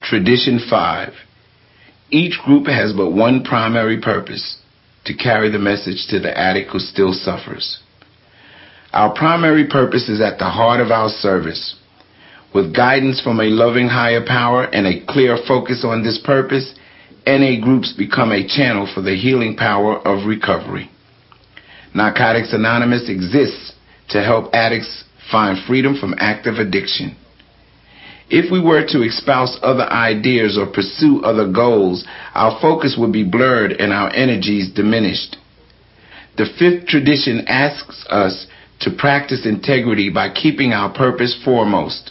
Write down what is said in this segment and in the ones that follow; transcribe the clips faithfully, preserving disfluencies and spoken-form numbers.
Tradition five. Each group has but one primary purpose: to carry the message to the addict who still suffers. Our primary purpose is at the heart of our service. With guidance from a loving higher power and a clear focus on this purpose, N A groups become a channel for the healing power of recovery. Narcotics Anonymous exists to help addicts find freedom from active addiction. If we were to espouse other ideas or pursue other goals, our focus would be blurred and our energies diminished. The fifth tradition asks us to practice integrity by keeping our purpose foremost.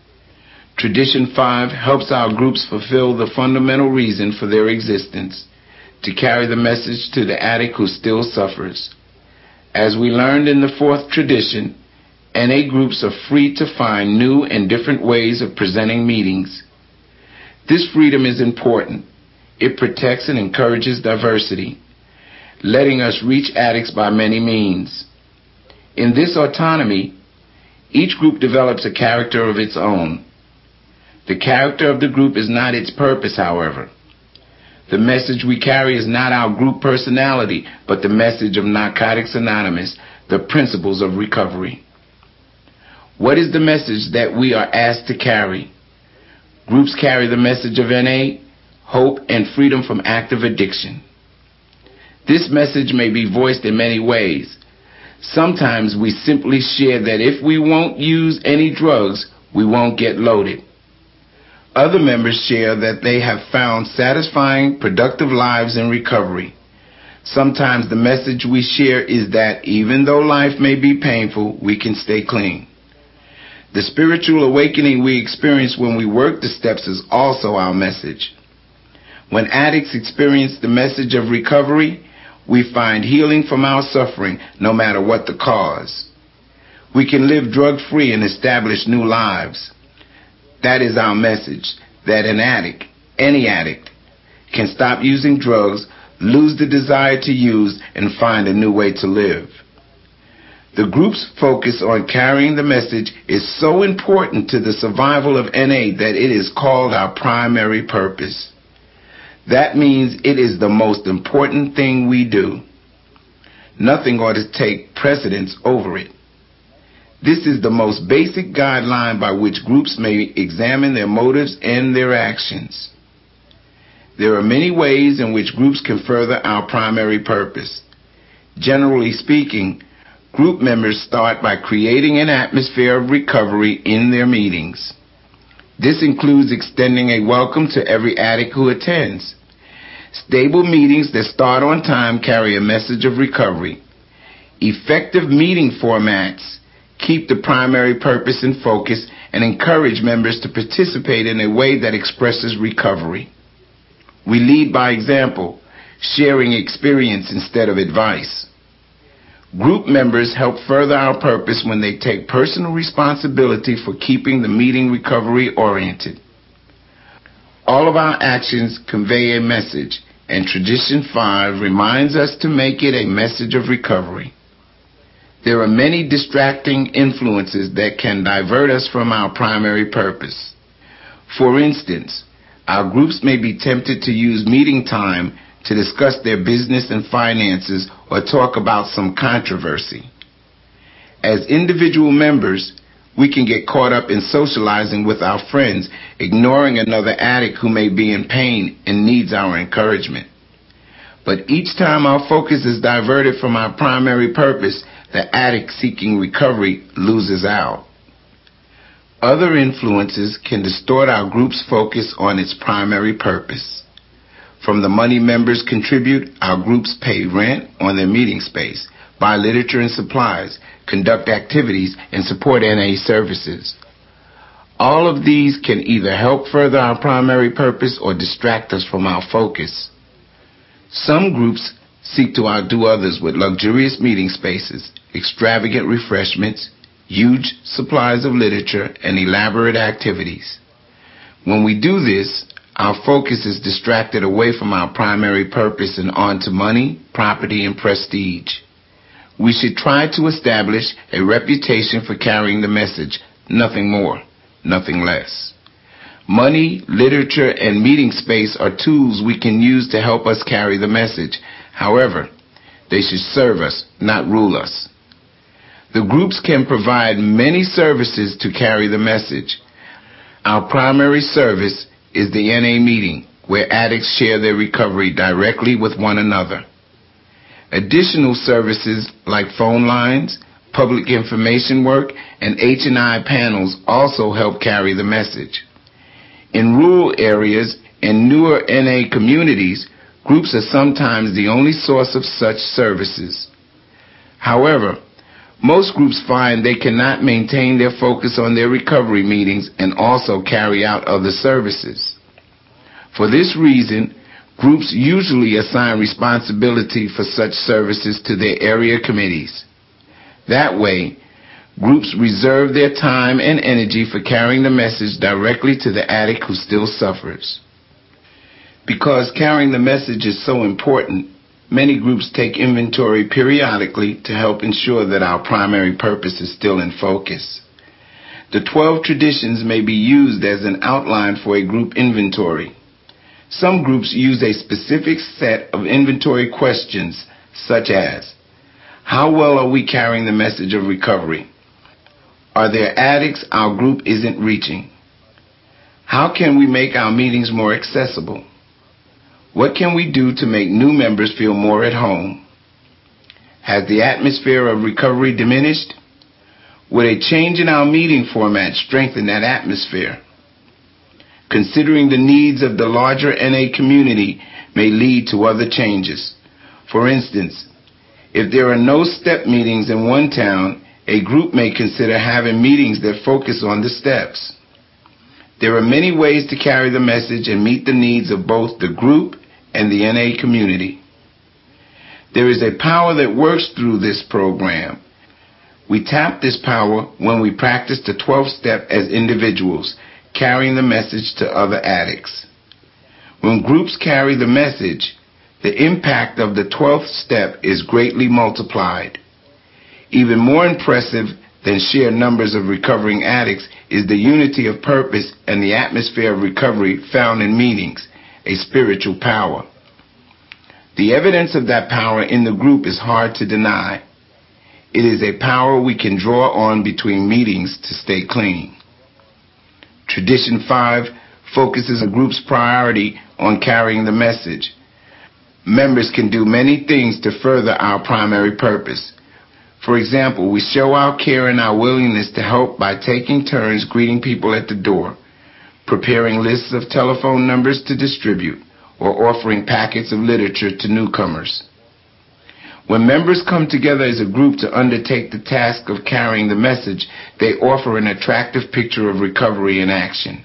Tradition five helps our groups fulfill the fundamental reason for their existence: to carry the message to the addict who still suffers. As we learned in the fourth tradition, N A groups are free to find new and different ways of presenting meetings. This freedom is important. It protects and encourages diversity, letting us reach addicts by many means. In this autonomy, each group develops a character of its own. The character of the group is not its purpose, however. The message we carry is not our group personality, but the message of Narcotics Anonymous, the principles of recovery. What is the message that we are asked to carry? Groups carry the message of N A, hope and freedom from active addiction. This message may be voiced in many ways. Sometimes we simply share that if we won't use any drugs, we won't get loaded. Other members share that they have found satisfying, productive lives in recovery. Sometimes the message we share is that even though life may be painful, we can stay clean. The spiritual awakening we experience when we work the steps is also our message. When addicts experience the message of recovery, we find healing from our suffering, no matter what the cause. We can live drug-free and establish new lives. That is our message, that an addict, any addict, can stop using drugs, lose the desire to use, and find a new way to live. The group's focus on carrying the message is so important to the survival of N A that it is called our primary purpose. That means it is the most important thing we do. Nothing ought to take precedence over it. This is the most basic guideline by which groups may examine their motives and their actions. There are many ways in which groups can further our primary purpose. Generally speaking, group members start by creating an atmosphere of recovery in their meetings. This includes extending a welcome to every addict who attends. Stable meetings that start on time carry a message of recovery. Effective meeting formats keep the primary purpose in focus and encourage members to participate in a way that expresses recovery. We lead by example, sharing experience instead of advice. Group members help further our purpose when they take personal responsibility for keeping the meeting recovery oriented. All of our actions convey a message, and Tradition five reminds us to make it a message of recovery. There are many distracting influences that can divert us from our primary purpose. For instance, our groups may be tempted to use meeting time to discuss their business and finances or talk about some controversy. As individual members, we can get caught up in socializing with our friends, ignoring another addict who may be in pain and needs our encouragement. But each time our focus is diverted from our primary purpose, the addict seeking recovery loses out. Other influences can distort our group's focus on its primary purpose. From the money members contribute, our groups pay rent on their meeting space, buy literature and supplies, conduct activities, and support N A services. All of these can either help further our primary purpose or distract us from our focus. Some groups seek to outdo others with luxurious meeting spaces, extravagant refreshments, huge supplies of literature, and elaborate activities. When we do this, our focus is distracted away from our primary purpose and onto money, property, and prestige. We should try to establish a reputation for carrying the message, nothing more, nothing less. Money, literature, and meeting space are tools we can use to help us carry the message. However, they should serve us, not rule us. The groups can provide many services to carry the message. Our primary service is the N A meeting, where addicts share their recovery directly with one another. Additional services like phone lines, public information work, and H and I panels also help carry the message. In rural areas and newer N A communities, groups are sometimes the only source of such services. However, most groups find they cannot maintain their focus on their recovery meetings and also carry out other services. For this reason, groups usually assign responsibility for such services to their area committees. That way, groups reserve their time and energy for carrying the message directly to the addict who still suffers. Because carrying the message is so important, many groups take inventory periodically to help ensure that our primary purpose is still in focus. The twelve traditions may be used as an outline for a group inventory. Some groups use a specific set of inventory questions, such as, how well are we carrying the message of recovery? Are there addicts our group isn't reaching? How can we make our meetings more accessible? What can we do to make new members feel more at home? Has the atmosphere of recovery diminished? Would a change in our meeting format strengthen that atmosphere? Considering the needs of the larger N A community may lead to other changes. For instance, if there are no step meetings in one town, a group may consider having meetings that focus on the steps. There are many ways to carry the message and meet the needs of both the group and the N A community. There is a power that works through this program. We tap this power when we practice the twelfth step as individuals, carrying the message to other addicts. When groups carry the message, the impact of the twelfth step is greatly multiplied. Even more impressive than sheer numbers of recovering addicts is the unity of purpose and the atmosphere of recovery found in meetings, a spiritual power. The evidence of that power in the group is hard to deny. It is a power we can draw on between meetings to stay clean. Tradition five focuses a group's priority on carrying the message. Members can do many things to further our primary purpose. For example, we show our care and our willingness to help by taking turns greeting people at the door, preparing lists of telephone numbers to distribute, or offering packets of literature to newcomers. When members come together as a group to undertake the task of carrying the message, they offer an attractive picture of recovery in action.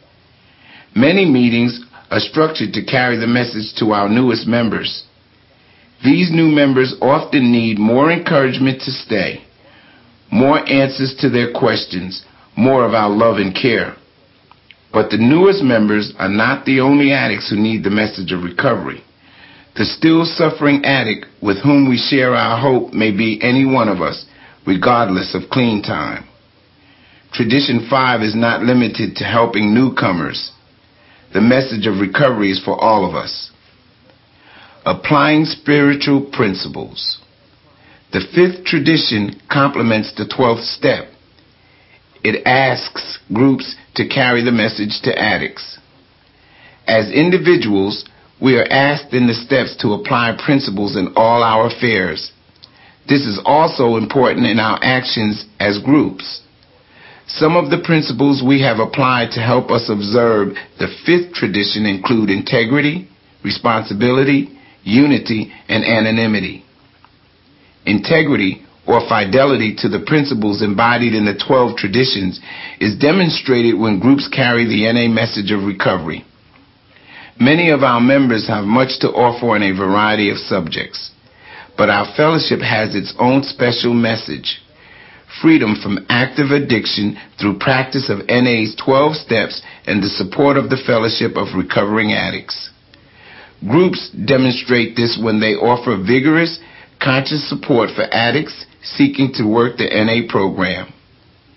Many meetings are structured to carry the message to our newest members. These new members often need more encouragement to stay, more answers to their questions, more of our love and care. But the newest members are not the only addicts who need the message of recovery. The still suffering addict with whom we share our hope may be any one of us, regardless of clean time. Tradition five is not limited to helping newcomers. The message of recovery is for all of us. Applying spiritual principles. The fifth tradition complements the twelfth step. It asks groups to carry the message to addicts. As individuals, we are asked in the steps to apply principles in all our affairs. This is also important in our actions as groups. Some of the principles we have applied to help us observe the fifth tradition include integrity, responsibility, unity, and anonymity. Integrity, or fidelity to the principles embodied in the twelve traditions, is demonstrated when groups carry the N A message of recovery. Many of our members have much to offer on a variety of subjects, but our fellowship has its own special message: freedom from active addiction through practice of N A's twelve steps and the support of the fellowship of recovering addicts. Groups demonstrate this when they offer vigorous, conscious support for addicts seeking to work the N A program.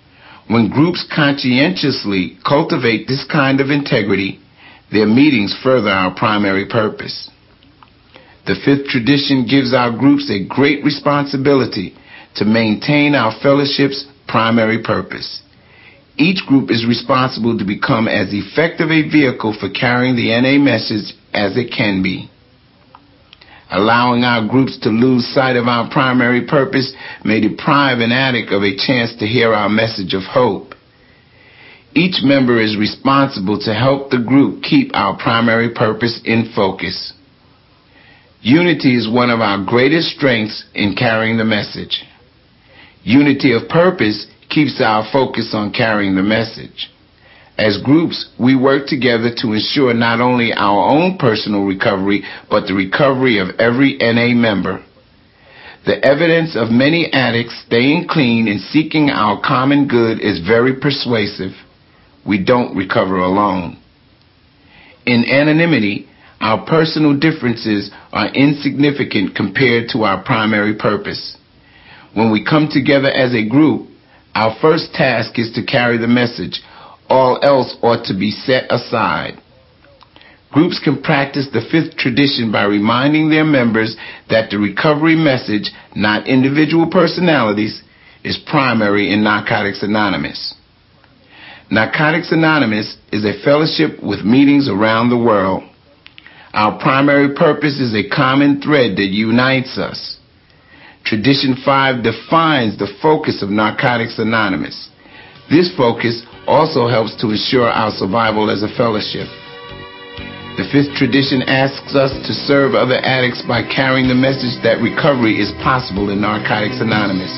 When groups conscientiously cultivate this kind of integrity, their meetings further our primary purpose. The fifth tradition gives our groups a great responsibility to maintain our fellowship's primary purpose. Each group is responsible to become as effective a vehicle for carrying the N A message as it can be. Allowing our groups to lose sight of our primary purpose may deprive an addict of a chance to hear our message of hope. Each member is responsible to help the group keep our primary purpose in focus. Unity is one of our greatest strengths in carrying the message. Unity of purpose keeps our focus on carrying the message. As groups, we work together to ensure not only our own personal recovery, but the recovery of every N A member. The evidence of many addicts staying clean and seeking our common good is very persuasive. We don't recover alone. In anonymity, our personal differences are insignificant compared to our primary purpose. When we come together as a group, our first task is to carry the message. All else ought to be set aside. Groups can practice the fifth tradition by reminding their members that the recovery message, not individual personalities, is primary in Narcotics Anonymous. Narcotics Anonymous is a fellowship with meetings around the world. Our primary purpose is a common thread that unites us. Tradition five defines the focus of Narcotics Anonymous. This focus also helps to ensure our survival as a fellowship. The fifth tradition asks us to serve other addicts by carrying the message that recovery is possible in Narcotics Anonymous.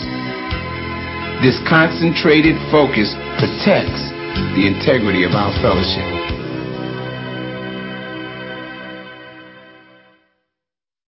This concentrated focus protects the integrity of our fellowship.